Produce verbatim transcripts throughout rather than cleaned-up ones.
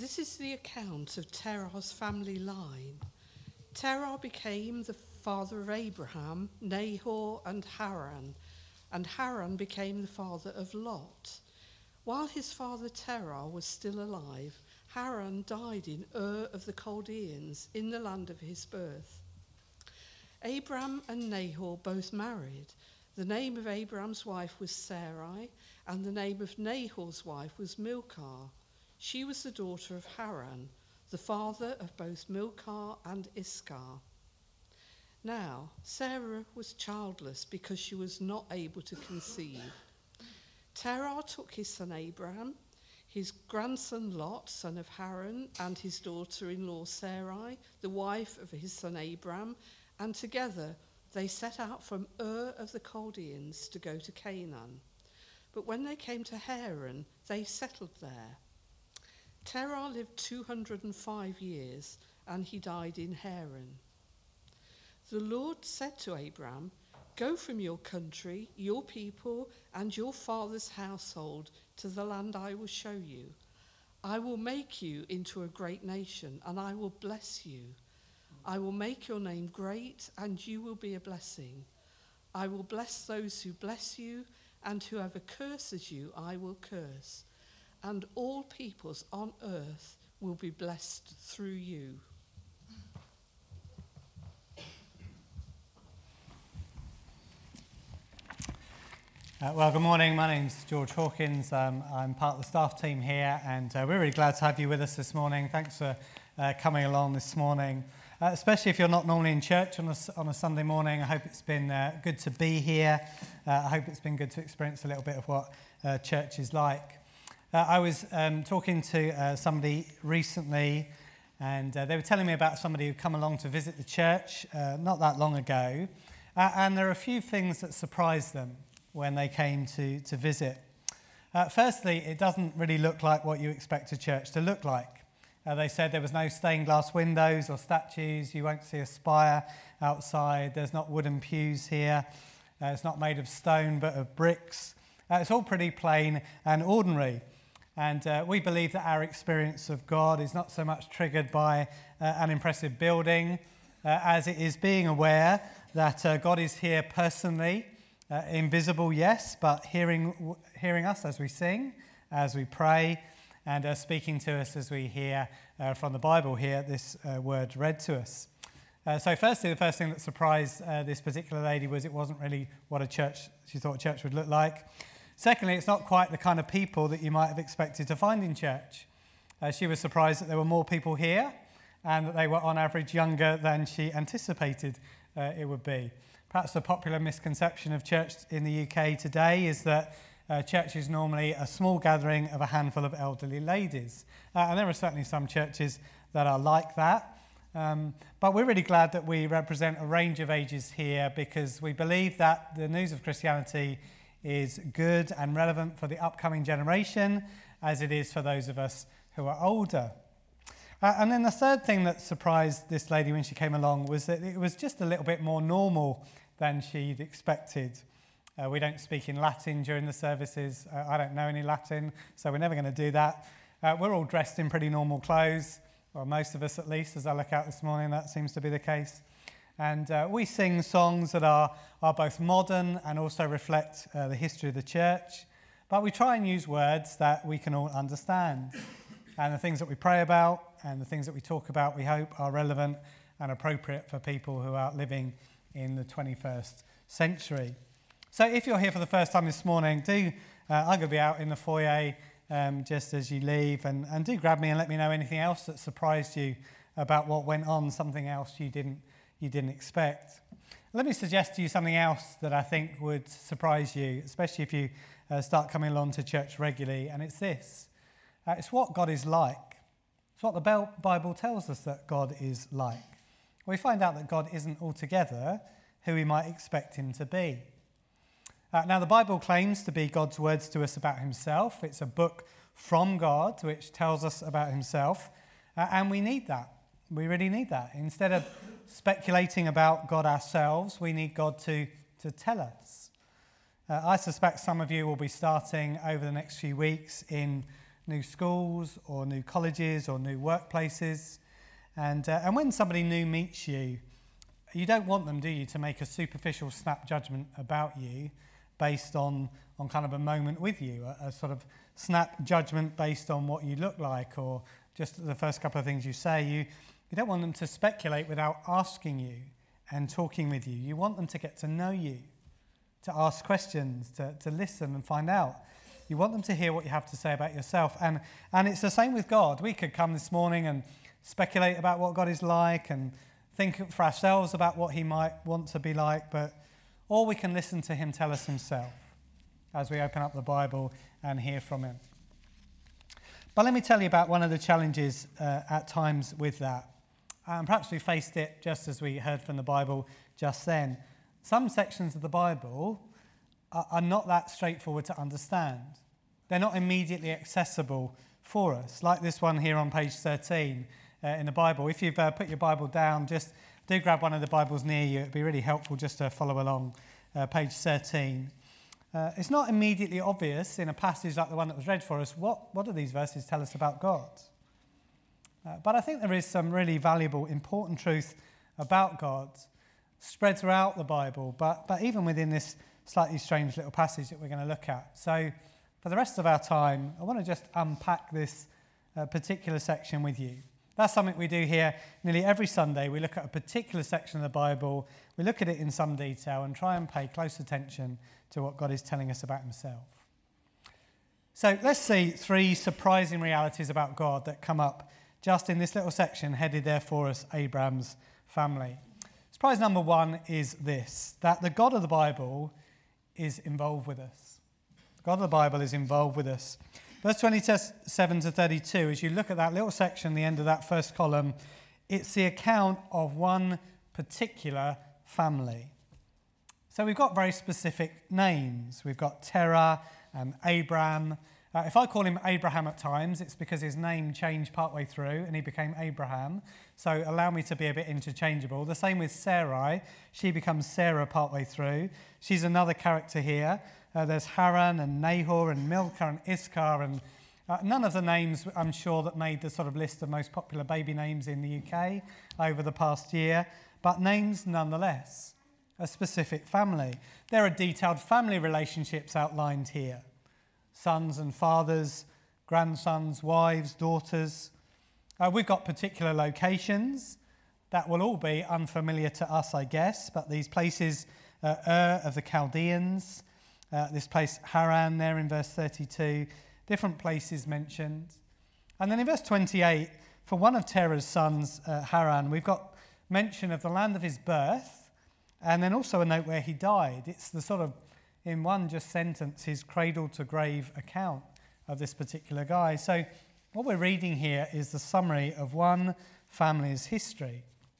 This is the account of Terah's family line. Terah became the father of Abraham, Nahor, and Haran, and Haran became the father of Lot. While his father Terah was still alive, Haran died in Ur of the Chaldeans, in the land of his birth. Abram and Nahor both married. The name of Abram's wife was Sarai, and the name of Nahor's wife was Milcah. She was the daughter of Haran, the father of both Milcah and Iscah. Now, Sarah was childless because she was not able to conceive. Terah took his son Abram, his grandson Lot, son of Haran, and his daughter-in-law Sarai, the wife of his son Abram, and together they set out from Ur of the Chaldeans to go to Canaan. But when they came to Haran, they settled there. Terah lived two hundred five years, and he died in Haran. The Lord said to Abram, "Go from your country, your people, and your father's household to the land I will show you. I will make you into a great nation, and I will bless you. I will make your name great, and you will be a blessing. I will bless those who bless you, and whoever curses you I will curse. And all peoples on earth will be blessed through you." Uh, well, good morning. My name's George Hawkins. Um, I'm part of the staff team here, and uh, we're really glad to have you with us this morning. Thanks for uh, coming along this morning. Uh, especially if you're not normally in church on a, on a Sunday morning. I hope it's been uh, good to be here. Uh, I hope it's been good to experience a little bit of what uh, church is like. Uh, I was um, talking to uh, somebody recently, and uh, they were telling me about somebody who'd come along to visit the church uh, not that long ago. Uh, and there are a few things that surprised them when they came to, to visit. Uh, firstly, it doesn't really look like what you expect a church to look like. Uh, they said there was no stained glass windows or statues. You won't see a spire outside. There's not wooden pews here. Uh, it's not made of stone but of bricks. Uh, it's all pretty plain and ordinary. And uh, we believe that our experience of God is not so much triggered by uh, an impressive building uh, as it is being aware that uh, God is here personally, uh, invisible, yes, but hearing, hearing us as we sing, as we pray, and uh, speaking to us as we hear uh, from the Bible here, this uh, word read to us. Uh, so firstly, the first thing that surprised uh, this particular lady was it wasn't really what a church, she thought a church would look like. Secondly, it's not quite the kind of people that you might have expected to find in church. Uh, she was surprised that there were more people here and that they were on average younger than she anticipated uh, it would be. Perhaps the popular misconception of church in the U K today is that Uh, church is normally a small gathering of a handful of elderly ladies. Uh, and there are certainly some churches that are like that. Um, but we're really glad that we represent a range of ages here because we believe that the news of Christianity is good and relevant for the upcoming generation as it is for those of us who are older. Uh, and then the third thing that surprised this lady when she came along was that it was just a little bit more normal than she'd expected. Uh, we don't speak in Latin during the services. Uh, I don't know any Latin, so we're never going to do that. Uh, we're all dressed in pretty normal clothes, or most of us at least, as I look out this morning, that seems to be the case. And uh, we sing songs that are, are both modern and also reflect uh, the history of the church, but we try and use words that we can all understand. And the things that we pray about and the things that we talk about, we hope, are relevant and appropriate for people who are living in the twenty-first century. So if you're here for the first time this morning, do uh, I'm going to be out in the foyer um, just as you leave, and, and do grab me and let me know anything else that surprised you about what went on, something else you didn't you didn't expect. Let me suggest to you something else that I think would surprise you, especially if you uh, start coming along to church regularly, and it's this. Uh, it's what God is like. It's what the Bible tells us that God is like. We find out that God isn't altogether who we might expect him to be. Uh, now, the Bible claims to be God's words to us about himself. It's a book from God which tells us about himself, uh, and we need that. We really need that. Instead of speculating about God ourselves, we need God to, to tell us. Uh, I suspect some of you will be starting over the next few weeks in new schools or new colleges or new workplaces. And, uh, and when somebody new meets you, you don't want them, do you, to make a superficial snap judgment about you based on, on kind of a moment with you, a, a sort of snap judgment based on what you look like or just the first couple of things you say. You, you don't want them to speculate without asking you and talking with you. You want them to get to know you, to ask questions, to, to listen and find out. You want them to hear what you have to say about yourself. And, and it's the same with God. We could come this morning and speculate about what God is like and think for ourselves about what he might want to be like, but or we can listen to him tell us himself as we open up the Bible and hear from him. But let me tell you about one of the challenges uh, at times with that. And perhaps we faced it just as we heard from the Bible just then. Some sections of the Bible are, are not that straightforward to understand. They're not immediately accessible for us, like this one here on page thirteen uh, in the Bible. If you've uh, put your Bible down, just do grab one of the Bibles near you. It'd be really helpful just to follow along. Uh, page thirteen. Uh, it's not immediately obvious in a passage like the one that was read for us, what, what do these verses tell us about God? Uh, but I think there is some really valuable, important truth about God spread throughout the Bible, but, but even within this slightly strange little passage that we're going to look at. So for the rest of our time, I want to just unpack this uh, particular section with you. That's something we do here nearly every Sunday. We look at a particular section of the Bible, we look at it in some detail and try and pay close attention to what God is telling us about himself. So let's see three surprising realities about God that come up just in this little section headed there for us, Abraham's family. Surprise number one is this, that the God of the Bible is involved with us. The God of the Bible is involved with us. Verse twenty-seven to thirty-two, as you look at that little section, the end of that first column, it's the account of one particular family. So we've got very specific names. We've got Terah and Abram. Uh, if I call him Abraham at times, it's because his name changed partway through and he became Abraham. So allow me to be a bit interchangeable. The same with Sarai. She becomes Sarah partway through. She's another character here. Uh, there's Haran and Nahor and Milcah and Iscah and uh, none of the names, I'm sure, that made the sort of list of most popular baby names in the U K over the past year, but names nonetheless. A specific family. There are detailed family relationships outlined here. Sons and fathers, grandsons, wives, daughters. Uh, we've got particular locations that will all be unfamiliar to us, I guess, but these places, uh, Ur of the Chaldeans, uh, this place Haran there in verse thirty-two, different places mentioned. And then in verse twenty-eight, for one of Terah's sons, uh, Haran, we've got mention of the land of his birth, and then also a note where he died. It's the sort of, in one just sentence, his cradle-to-grave account of this particular guy. So what we're reading here is the summary of one family's history.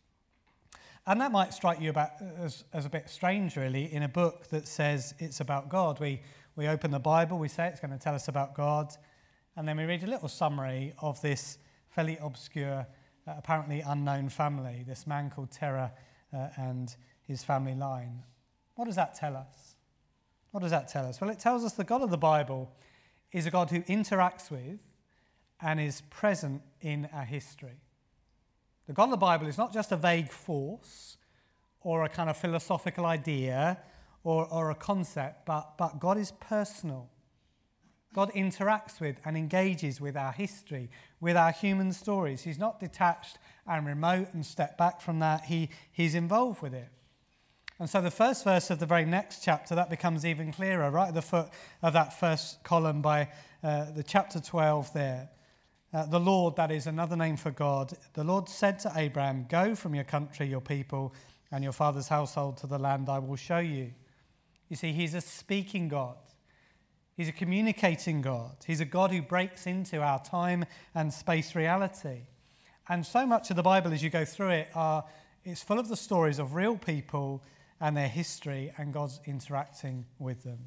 And that might strike you about as, as a bit strange, really, in a book that says it's about God. We, we open the Bible, we say it's going to tell us about God, and then we read a little summary of this fairly obscure, uh, apparently unknown family, this man called Terah uh, and his family line. What does that tell us? What does that tell us? Well, it tells us the God of the Bible is a God who interacts with and is present in our history. The God of the Bible is not just a vague force or a kind of philosophical idea or, or a concept, but, but God is personal. God interacts with and engages with our history, with our human stories. He's not detached and remote and stepped back from that. He, he's involved with it. And so the first verse of the very next chapter, that becomes even clearer, right at the foot of that first column by uh, the chapter twelve there. Uh, the Lord, that is another name for God, the Lord said to Abraham, go from your country, your people, and your father's household to the land I will show you. You see, he's a speaking God. He's a communicating God. He's a God who breaks into our time and space reality. And so much of the Bible, as you go through it, are it's full of the stories of real people and their history and God's interacting with them.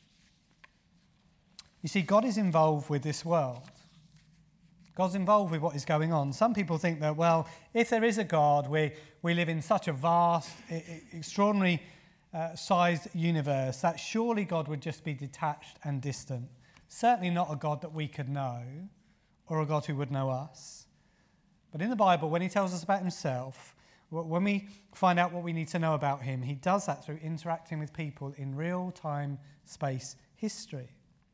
You see, God is involved with this world. God's involved with what is going on. Some people think that, well, if there is a God, we, we live in such a vast, extraordinary uh, sized universe that surely God would just be detached and distant. certainly not a God that we could know or a God who would know us. But in the Bible, when he tells us about himself, when we find out what we need to know about him, he does that through interacting with people in real-time space history.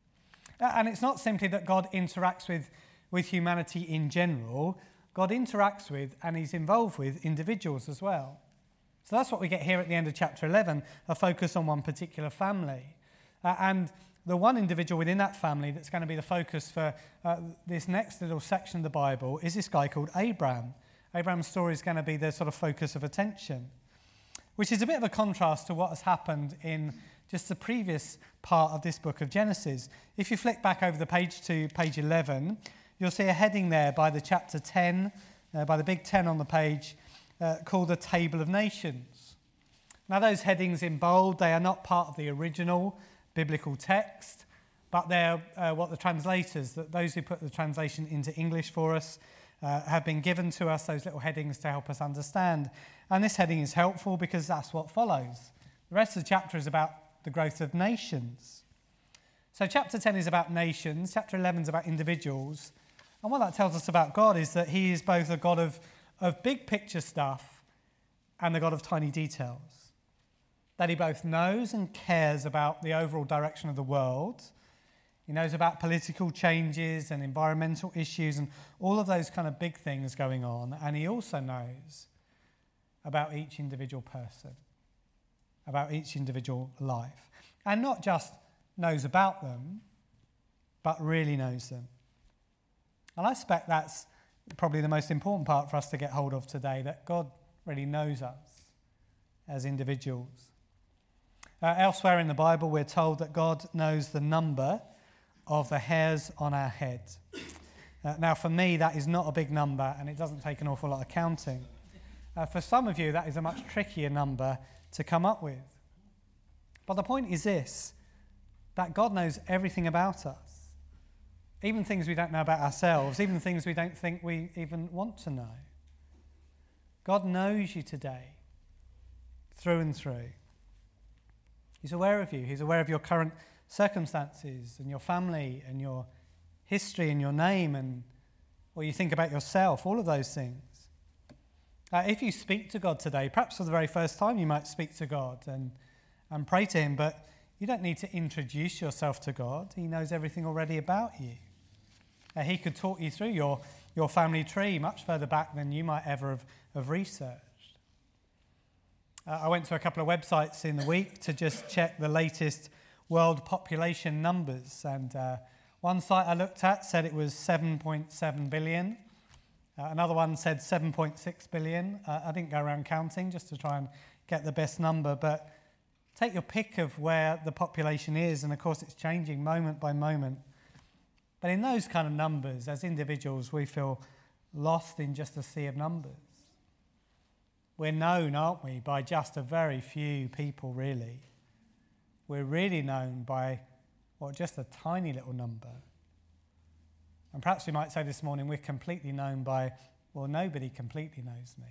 And it's not simply that God interacts with, with humanity in general. God interacts with and he's involved with individuals as well. So that's what we get here at the end of chapter eleven, a focus on one particular family. Uh, and the one individual within that family that's going to be the focus for uh, this next little section of the Bible is this guy called Abraham. Abraham's story is going to be the sort of focus of attention, which is a bit of a contrast to what has happened in just the previous part of this book of Genesis. If you flick back over the page to page eleven, you'll see a heading there by the chapter ten, uh, by the big ten on the page, uh, called the Table of Nations. Now those headings in bold, they are not part of the original biblical text, but they're uh, what the translators, that those who put the translation into English for us, uh, have been given to us, those little headings to help us understand. And this heading is helpful because that's what follows. The rest of the chapter is about the growth of nations. So chapter ten is about nations, chapter eleven is about individuals. And what that tells us about God is that he is both a God of, of big picture stuff and the God of tiny details. That he both knows and cares about the overall direction of the world. He knows about political changes and environmental issues and all of those kind of big things going on. And he also knows about each individual person, about each individual life. And not just knows about them, but really knows them. And I suspect that's probably the most important part for us to get hold of today, that God really knows us as individuals. Uh, elsewhere in the Bible, we're told that God knows the number of the hairs on our head. Uh, now, for me, that is not a big number, and it doesn't take an awful lot of counting. Uh, for some of you, that is a much trickier number to come up with. But the point is this, that God knows everything about us. Even things we don't know about ourselves, even things we don't think we even want to know. God knows you today, through and through. He's aware of you. He's aware of your current circumstances and your family and your history and your name and what you think about yourself, all of those things. Uh, if you speak to God today, perhaps for the very first time you might speak to God and, and pray to him, but you don't need to introduce yourself to God. He knows everything already about you. Uh, he could talk you through your, your family tree much further back than you might ever have, have researched. Uh, I went to a couple of websites in the week to just check the latest world population numbers. And uh, one site I looked at said it was seven point seven billion. Uh, another one said seven point six billion. Uh, I didn't go around counting just to try and get the best number. But take your pick of where the population is. And of course, it's changing moment by moment. But in those kind of numbers, as individuals, we feel lost in just a sea of numbers. We're known, aren't we, by just a very few people, really. We're really known by, well, just a tiny little number. And perhaps we might say this morning, we're completely known by, well, nobody completely knows me.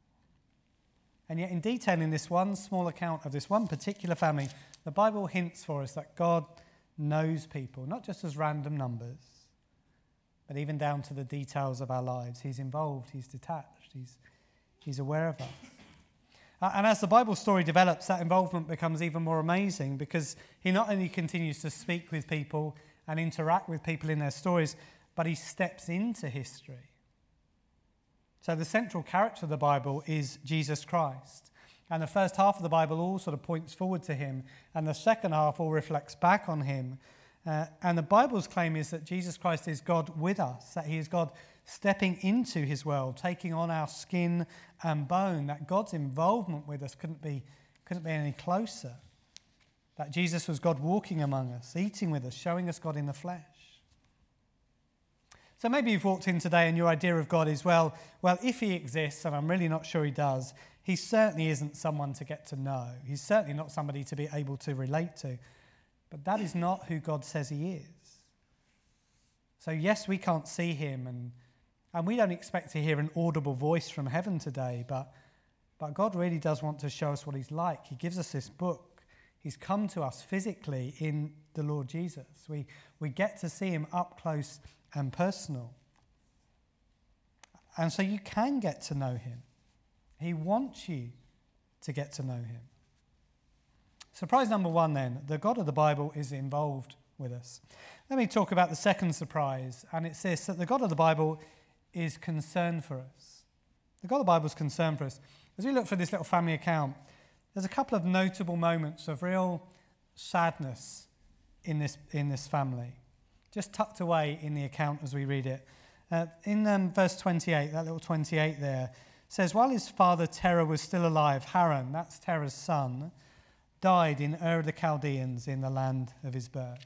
And yet in detailing this one small account of this one particular family, the Bible hints for us that God knows people, not just as random numbers, but even down to the details of our lives. He's involved, he's detached, he's, he's aware of us. Uh, and as the Bible story develops, that involvement becomes even more amazing because he not only continues to speak with people and interact with people in their stories, but he steps into history. So the central character of the Bible is Jesus Christ. And the first half of the Bible all sort of points forward to him, and the second half all reflects back on him. Uh, and the Bible's claim is that Jesus Christ is God with us, that he is God stepping into his world, taking on our skin and bone, that God's involvement with us couldn't be, couldn't be any closer, that Jesus was God walking among us, eating with us, showing us God in the flesh. So maybe you've walked in today and your idea of God is, well, well, if he exists, and I'm really not sure he does, he certainly isn't someone to get to know. He's certainly not somebody to be able to relate to. But that is not who God says he is. So yes, we can't see him, and, and we don't expect to hear an audible voice from heaven today, but, but God really does want to show us what he's like. He gives us this book. He's come to us physically in the Lord Jesus. We, we get to see him up close and personal. And so you can get to know him. He wants you to get to know him. Surprise number one then, the God of the Bible is involved with us. Let me talk about the second surprise, and it's this, that the God of the Bible is concerned for us. The God of the Bible is concerned for us. As we look for this little family account, there's a couple of notable moments of real sadness in this in this family, just tucked away in the account as we read it. Uh, in um, verse twenty-eight, that little twenty-eight there, says, while his father Terah was still alive, Haran, that's Terah's son, died in Ur of the Chaldeans in the land of his birth.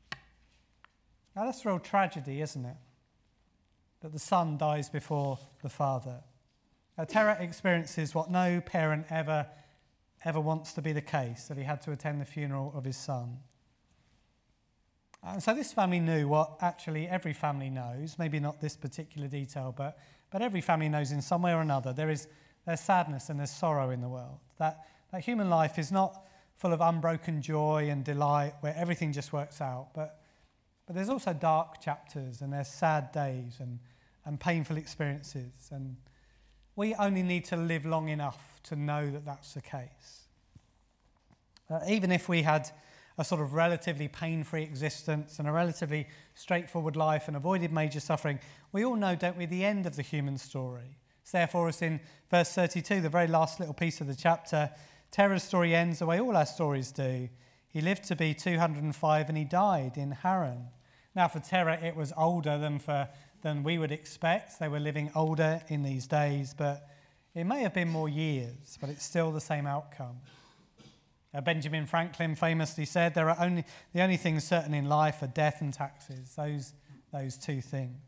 Now that's a real tragedy, isn't it? That the son dies before the father. Now, Terah experiences what no parent ever, ever wants to be the case, that he had to attend the funeral of his son. And so this family knew what actually every family knows, maybe not this particular detail, but, but every family knows in some way or another there is there's sadness and there's sorrow in the world. That, that human life is not full of unbroken joy and delight where everything just works out, but, but there's also dark chapters and there's sad days and, and painful experiences. And we only need to live long enough to know that that's the case. Uh, even if we had a sort of relatively pain-free existence and a relatively straightforward life and avoided major suffering, we all know, don't we, the end of the human story. It's there for us in verse thirty-two, the very last little piece of the chapter. Terah's story ends the way all our stories do. He lived to be two hundred five and he died in Haran. Now for Terah it was older than for than we would expect. They were living older in these days, but it may have been more years, but it's still the same outcome. Uh, Benjamin Franklin famously said, "There are only the only things certain in life are death and taxes." Those those two things.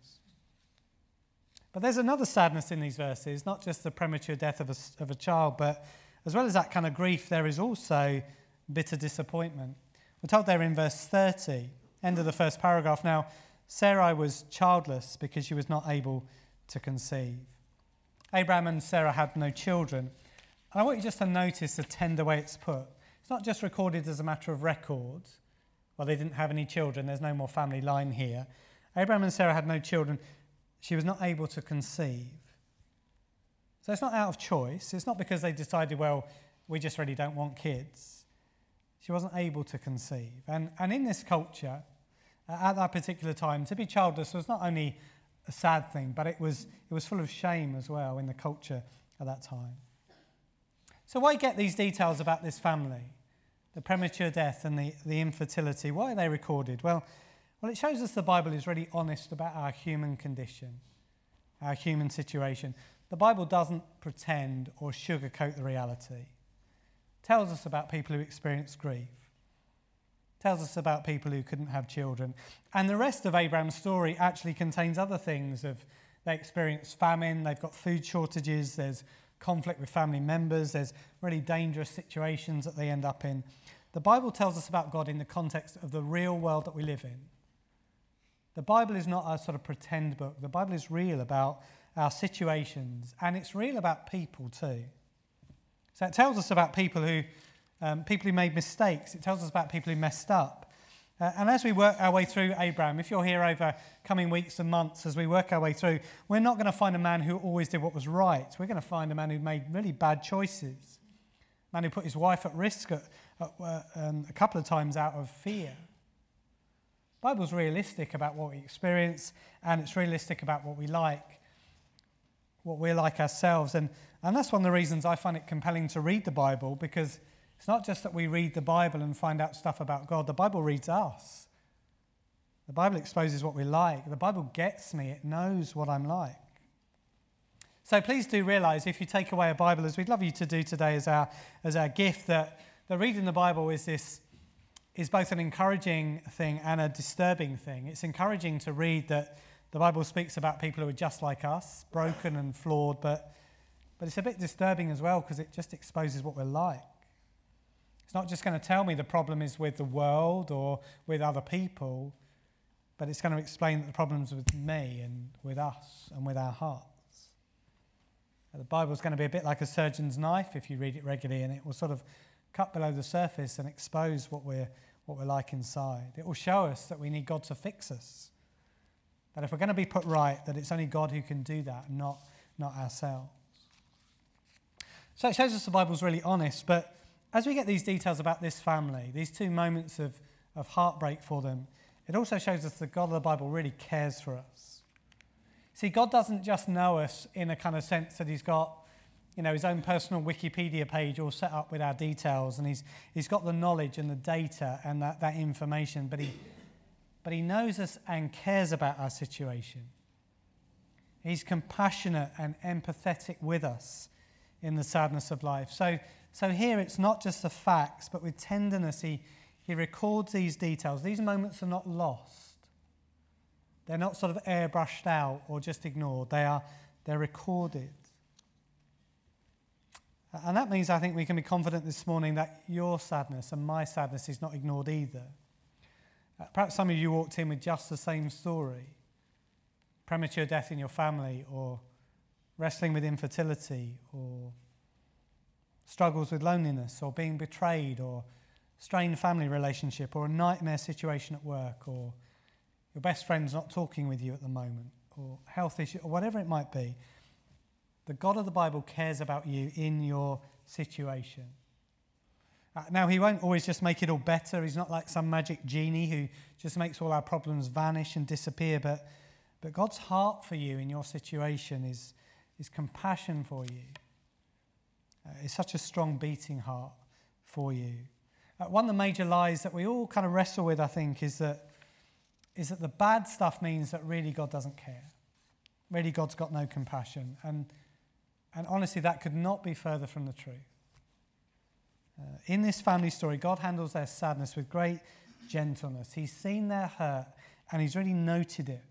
But there's another sadness in these verses, not just the premature death of a, of a child, but as well as that kind of grief, there is also bitter disappointment. We're told there in verse thirty, end of the first paragraph. Now, Sarai was childless because she was not able to conceive. Abraham and Sarah had no children. And I want you just to notice the tender way it's put. It's not just recorded as a matter of record. Well, they didn't have any children. There's no more family line here. Abraham and Sarah had no children. She was not able to conceive. So it's not out of choice. It's not because they decided, well, we just really don't want kids. She wasn't able to conceive. And, and in this culture, uh, at that particular time, to be childless was not only a sad thing, but it was it was full of shame as well in the culture at that time. So why get these details about this family? The premature death and the, the infertility, why are they recorded? Well, well, it shows us the Bible is really honest about our human condition, our human situation. The Bible doesn't pretend or sugarcoat the reality. It tells us about people who experience grief. It tells us about people who couldn't have children. And the rest of Abraham's story actually contains other things. Of they experience famine, they've got food shortages, there's conflict with family members, there's really dangerous situations that they end up in. The Bible tells us about God in the context of the real world that we live in. The Bible is not a sort of pretend book. The Bible is real about our situations, and it's real about people too. So it tells us about people who, um, people who made mistakes. It tells us about people who messed up. Uh, and as we work our way through Abraham, if you're here over coming weeks and months, as we work our way through, we're not going to find a man who always did what was right. We're going to find a man who made really bad choices. A man who put his wife at risk at, at, uh, um, a couple of times out of fear. The Bible's realistic about what we experience, and it's realistic about what we like, what we're like ourselves. And, and that's one of the reasons I find it compelling to read the Bible, because it's not just that we read the Bible and find out stuff about God. The Bible reads us. The Bible exposes what we like. The Bible gets me. It knows what I'm like. So please do realise, if you take away a Bible, as we'd love you to do today as our, as our gift, that the reading the Bible is this is both an encouraging thing and a disturbing thing. It's encouraging to read that the Bible speaks about people who are just like us, broken and flawed, but, but it's a bit disturbing as well because it just exposes what we're like. It's not just going to tell me the problem is with the world or with other people, but it's going to explain that the problem's with me and with us and with our hearts. The Bible's going to be a bit like a surgeon's knife if you read it regularly, and it will sort of cut below the surface and expose what we're, what we're like inside. It will show us that we need God to fix us. That if we're going to be put right, that it's only God who can do that, not, not ourselves. So it shows us the Bible's really honest, but as we get these details about this family, these two moments of, of heartbreak for them, it also shows us that God of the Bible really cares for us. See, God doesn't just know us in a kind of sense that he's got, you know, his own personal Wikipedia page all set up with our details, and he's he's got the knowledge and the data and that, that information, but he but he knows us and cares about our situation. He's compassionate and empathetic with us in the sadness of life. So so here it's not just the facts, but with tenderness he, he records these details. These moments are not lost. They're not sort of airbrushed out or just ignored. They are they're recorded. And that means I think we can be confident this morning that your sadness and my sadness is not ignored either. Uh, perhaps some of you walked in with just the same story. Premature death in your family, or wrestling with infertility, or struggles with loneliness, or being betrayed, or strained family relationship, or a nightmare situation at work, or your best friend's not talking with you at the moment, or health issue, or whatever it might be. The God of the Bible cares about you in your situation. Uh, now, he won't always just make it all better. He's not like some magic genie who just makes all our problems vanish and disappear. But, but God's heart for you in your situation is, is compassion for you. Uh, it's such a strong beating heart for you. Uh, one of the major lies that we all kind of wrestle with, I think, is that, is that the bad stuff means that really God doesn't care. Really, God's got no compassion. And And honestly, that could not be further from the truth. Uh, in this family story, God handles their sadness with great gentleness. He's seen their hurt and he's really noted it.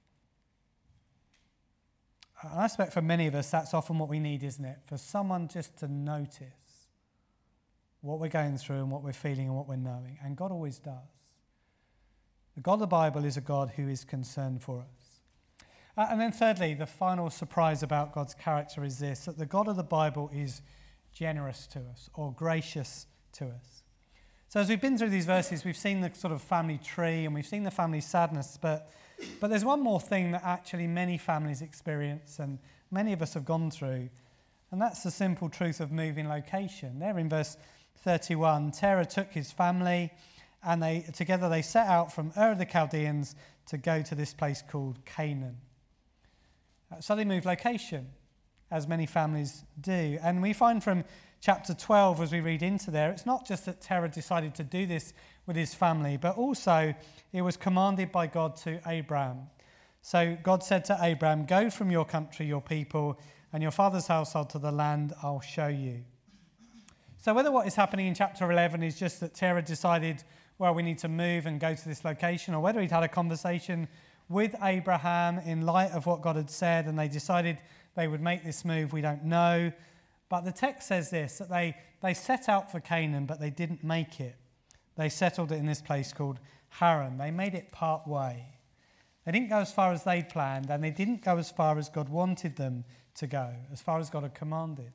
And I expect for many of us, that's often what we need, isn't it? For someone just to notice what we're going through and what we're feeling and what we're knowing. And God always does. The God of the Bible is a God who is concerned for us. Uh, and then thirdly, the final surprise about God's character is this, that the God of the Bible is generous to us, or gracious to us. So as we've been through these verses, we've seen the sort of family tree and we've seen the family sadness, but, but there's one more thing that actually many families experience and many of us have gone through, and that's the simple truth of moving location. There in verse thirty-one, Terah took his family and they together they set out from Ur of the Chaldeans to go to this place called Canaan. So they move location, as many families do. And we find from chapter twelve, as we read into there, it's not just that Terah decided to do this with his family, but also it was commanded by God to Abraham. So God said to Abraham, "Go from your country, your people, and your father's household to the land I'll show you." So whether what is happening in chapter eleven is just that Terah decided, well, we need to move and go to this location, or whether he'd had a conversation with Abraham in light of what God had said and they decided they would make this move, we don't know. But the text says this, that they, they set out for Canaan, but they didn't make it. They settled it in this place called Haran. They made it part way. They didn't go as far as they'd planned, and they didn't go as far as God wanted them to go, as far as God had commanded.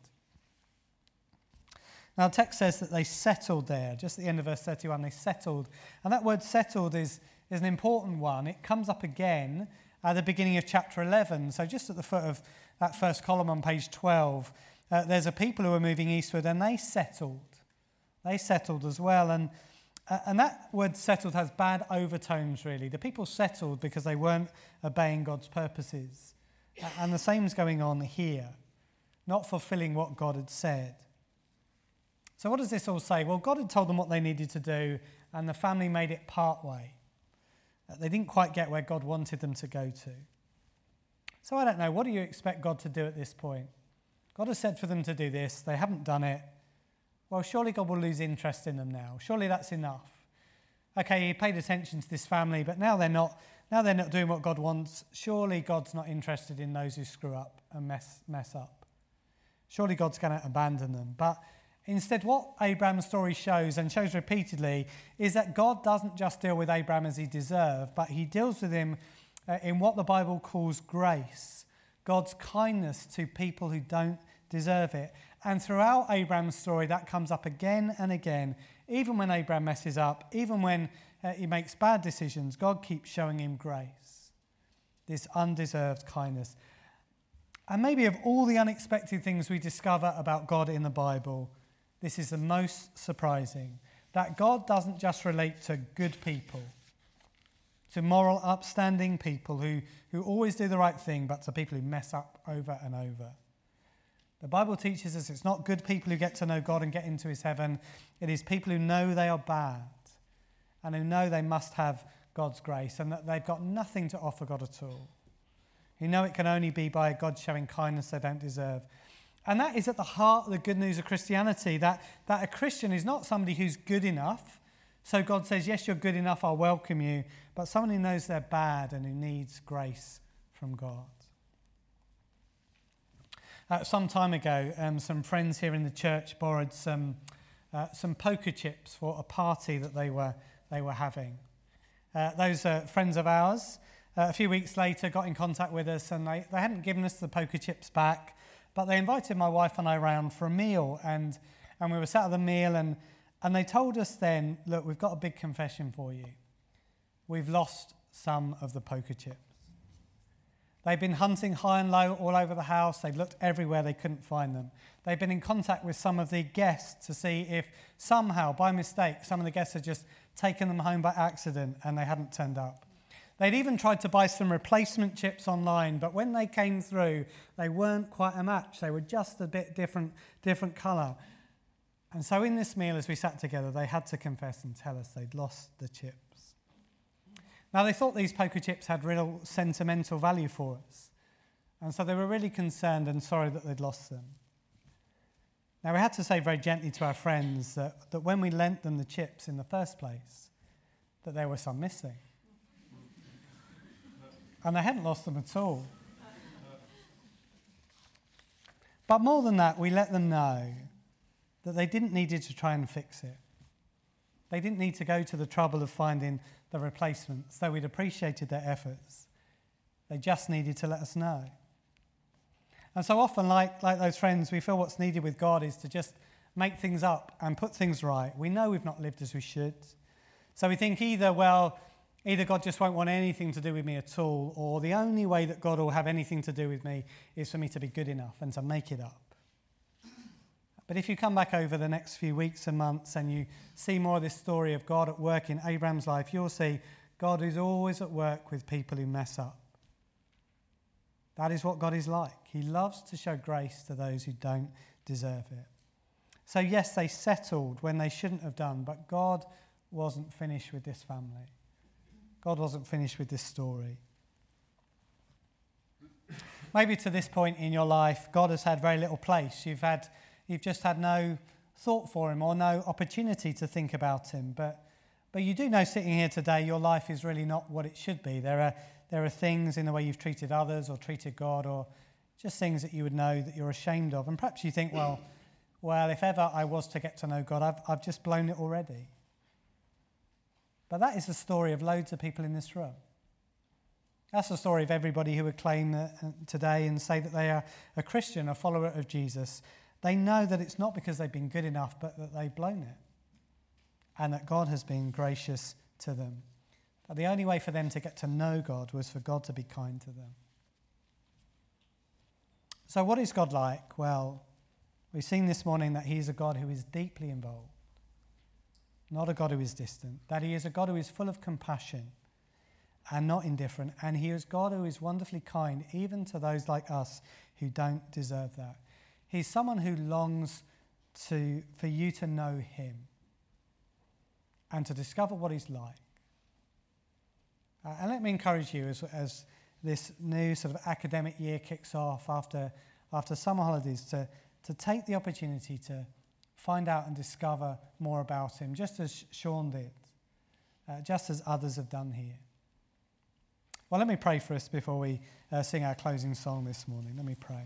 Now, the text says that they settled there. Just at the end of verse thirty-one, they settled. And that word settled is is an important one. It comes up again at the beginning of chapter eleven. So just at the foot of that first column on page twelve, uh, there's a people who are moving eastward and they settled. They settled as well. And, uh, and that word settled has bad overtones, really. The people settled because they weren't obeying God's purposes. Uh, and the same's going on here, not fulfilling what God had said. So what does this all say? Well, God had told them what they needed to do, and the family made it part way. They didn't quite get where God wanted them to go to. So I don't know, what do you expect God to do at this point? God has said for them to do this, they haven't done it. Well, surely God will lose interest in them now. Surely that's enough. Okay, he paid attention to this family, but now they're not, now they're not doing what God wants. Surely God's not interested in those who screw up and mess, mess up. Surely God's going to abandon them. But instead, what Abraham's story shows, and shows repeatedly, is that God doesn't just deal with Abraham as he deserved, but he deals with him uh, in what the Bible calls grace, God's kindness to people who don't deserve it. And throughout Abraham's story, that comes up again and again. Even when Abraham messes up, even when uh, he makes bad decisions, God keeps showing him grace, this undeserved kindness. And maybe of all the unexpected things we discover about God in the Bible, this is the most surprising, that God doesn't just relate to good people, to moral, upstanding people who, who always do the right thing, but to people who mess up over and over. The Bible teaches us it's not good people who get to know God and get into his heaven. It is people who know they are bad and who know they must have God's grace and that they've got nothing to offer God at all. Who know it can only be by God showing kindness they don't deserve. And that is at the heart of the good news of Christianity, that, that a Christian is not somebody who's good enough. So God says, yes, you're good enough, I'll welcome you. But someone who knows they're bad and who needs grace from God. Uh, some time ago, um, some friends here in the church borrowed some uh, some poker chips for a party that they were they were having. Uh, those uh, friends of ours, uh, a few weeks later, got in contact with us, and they, they hadn't given us the poker chips back, but they invited my wife and I round for a meal, and and we were sat at the meal, and and they told us then, look, we've got a big confession for you. We've lost some of the poker chips. They've been hunting high and low all over the house. They've looked everywhere. They couldn't find them. They've been in contact with some of the guests to see if somehow, by mistake, some of the guests had just taken them home by accident and they hadn't turned up. They'd even tried to buy some replacement chips online, but when they came through, they weren't quite a match. They were just a bit different, different colour. And so in this meal, as we sat together, they had to confess and tell us they'd lost the chips. Now, they thought these poker chips had real sentimental value for us. And so they were really concerned and sorry that they'd lost them. Now, we had to say very gently to our friends that, that when we lent them the chips in the first place, that there were some missing. And they hadn't lost them at all. But more than that, we let them know that they didn't need to try and fix it. They didn't need to go to the trouble of finding the replacements, though we'd appreciated their efforts. They just needed to let us know. And so often, like, like those friends, we feel what's needed with God is to just make things up and put things right. We know we've not lived as we should. So we think either, well, either God just won't want anything to do with me at all, or the only way that God will have anything to do with me is for me to be good enough and to make it up. But if you come back over the next few weeks and months and you see more of this story of God at work in Abraham's life, you'll see God is always at work with people who mess up. That is what God is like. He loves to show grace to those who don't deserve it. So yes, they settled when they shouldn't have done, but God wasn't finished with this family. God wasn't finished with this story. Maybe to this point in your life, God has had very little place. You've had You've just had no thought for him or no opportunity to think about him. But but you do know sitting here today, your life is really not what it should be. There are there are things in the way you've treated others or treated God or just things that you would know that you're ashamed of. And perhaps you think, well, well, if ever I was to get to know God, I've I've just blown it already. But that is the story of loads of people in this room. That's the story of everybody who would claim that today and say that they are a Christian, a follower of Jesus. They know that it's not because they've been good enough, but that they've blown it. And that God has been gracious to them. That the only way for them to get to know God was for God to be kind to them. So what is God like? Well, we've seen this morning that he is a God who is deeply involved. Not a God who is distant. That he is a God who is full of compassion and not indifferent. And he is God who is wonderfully kind, even to those like us who don't deserve that. He's someone who longs to, for you to know him and to discover what he's like. Uh, and let me encourage you as, as this new sort of academic year kicks off after, after summer holidays to, to take the opportunity to find out and discover more about him, just as Sean did, uh, just as others have done here. Well, let me pray for us before we uh, sing our closing song this morning. Let me pray.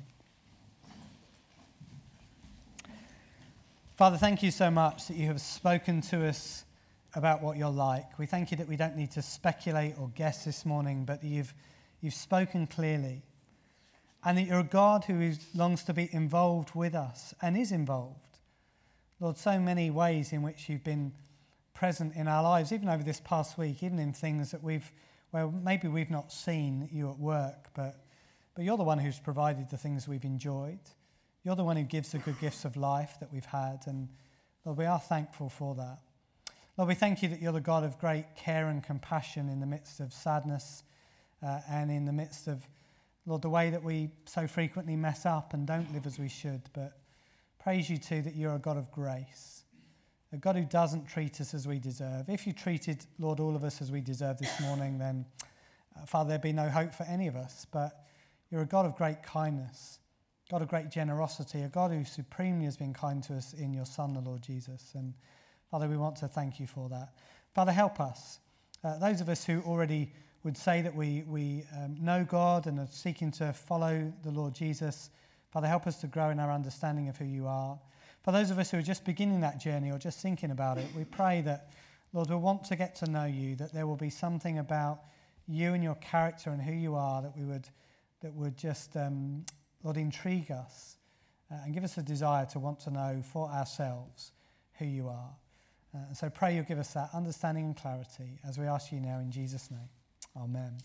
Father, thank you so much that you have spoken to us about what you're like. We thank you that we don't need to speculate or guess this morning, but you've, you've spoken clearly. and that you're a God who is, longs to be involved with us and is involved. Lord, so many ways in which you've been present in our lives, even over this past week, even in things that we've, well, maybe we've not seen you at work, but, but you're the one who's provided the things we've enjoyed. You're the one who gives the good gifts of life that we've had, and Lord, we are thankful for that. Lord, we thank you that you're the God of great care and compassion in the midst of sadness uh, and in the midst of, Lord, the way that we so frequently mess up and don't live as we should. But praise you too that you're a God of grace, a God who doesn't treat us as we deserve. If you treated, Lord, all of us as we deserve this morning, then, uh, Father, there'd be no hope for any of us. But you're a God of great kindness, God of great generosity, a God who supremely has been kind to us in your Son, the Lord Jesus. And Father, we want to thank you for that. Father, help us. Uh, those of us who already would say that we, we um, know God and are seeking to follow the Lord Jesus, Father, help us to grow in our understanding of who you are. For those of us who are just beginning that journey or just thinking about it, we pray that, Lord, we'll want to get to know you, that there will be something about you and your character and who you are that we would, that would just, um, Lord, intrigue us uh, and give us a desire to want to know for ourselves who you are. Uh, and so pray you'll give us that understanding and clarity as we ask you now in Jesus' name. Amen.